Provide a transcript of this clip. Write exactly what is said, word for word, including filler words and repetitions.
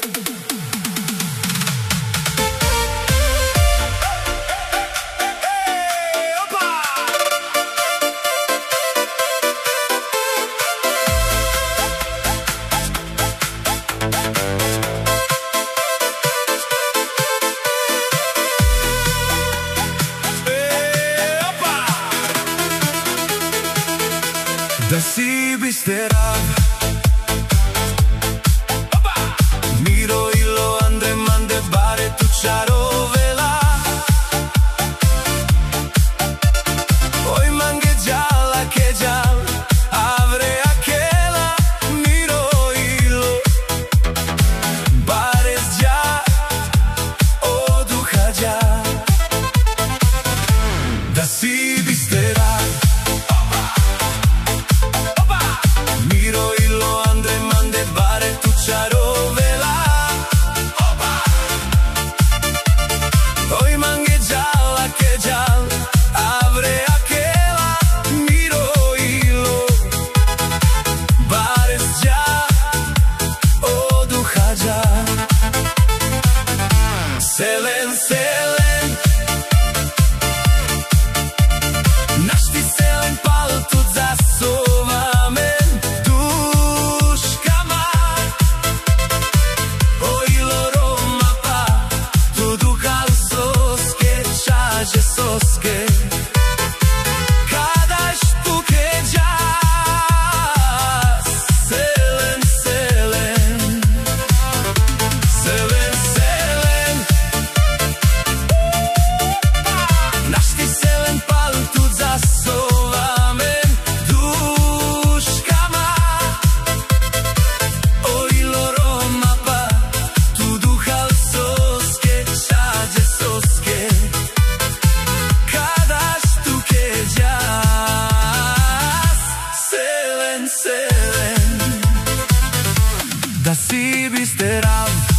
Da si bisterav Miro ilo andre mande bare tu čarovela Oj mange djala ke djal Avre akela Miro ilo Bare zdja Oduha dja Da si bisterav Selen, selen Naš ti selen pal тут засова мен Душкама Oilo Roma pa Tu duhal soske Čaže soske Kada štuke džas Selen, selen Selen, selen Naš ti selen pal тут засова мен Душкама Oilo Roma pa Tu duhal soske Čađe soske Kada štuke džas Selen, selen Da si bisterav